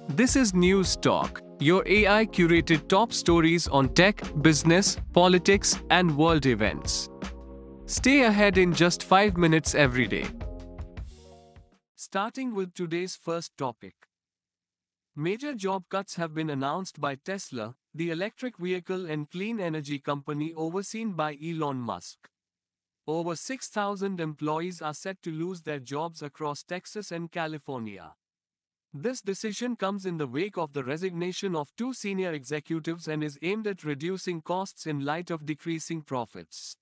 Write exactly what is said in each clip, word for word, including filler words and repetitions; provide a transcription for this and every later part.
This is News Talk, your A I-curated top stories on tech, business, politics, and world events. Stay ahead in just five minutes every day. Starting with today's first topic. Major job cuts have been announced by Tesla, the electric vehicle and clean energy company overseen by Elon Musk. Over six thousand employees are set to lose their jobs across Texas and California. This decision comes in the wake of the resignation of two senior executives and is aimed at reducing costs in light of decreasing profits.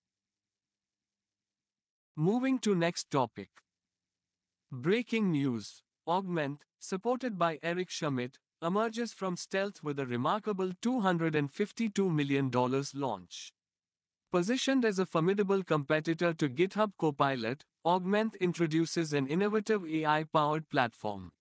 Moving to next topic. Breaking news. Augment, supported by Eric Schmidt, emerges from stealth with a remarkable two hundred fifty-two million dollars launch. Positioned as a formidable competitor to GitHub Copilot, Augment introduces an innovative A I-powered platform.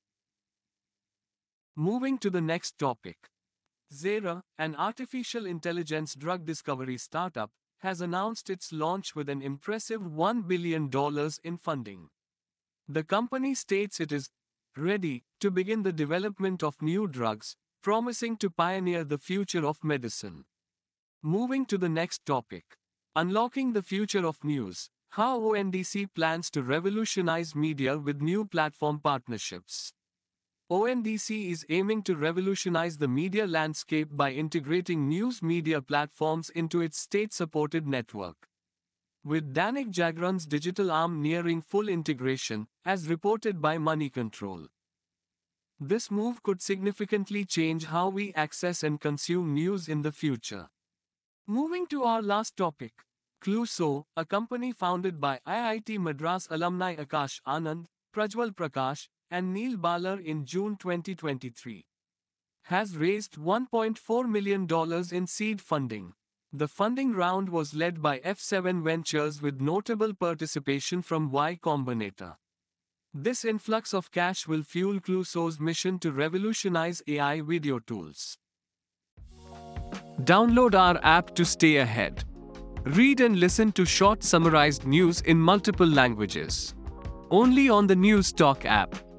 Moving to the next topic. Zera, an artificial intelligence drug discovery startup, has announced its launch with an impressive one billion dollars in funding. The company states it is ready to begin the development of new drugs, promising to pioneer the future of medicine. Moving to the next topic. Unlocking the future of news. How O N D C plans to revolutionize media with new platform partnerships. O N D C is aiming to revolutionize the media landscape by integrating news media platforms into its state-supported network. With Danic Jagran's digital arm nearing full integration, as reported by Money Control. This move could significantly change how we access and consume news in the future. Moving to our last topic. Clueso, a company founded by I I T Madras alumni Akash Anand, Prajwal Prakash, and Neil Balar in June twenty twenty-three, has raised one point four million dollars in seed funding. The funding round was led by F seven Ventures with notable participation from Y Combinator. This influx of cash will fuel Clueso's mission to revolutionize A I video tools. Download our app to stay ahead. Read and listen to short summarized news in multiple languages. Only on the News Talk app.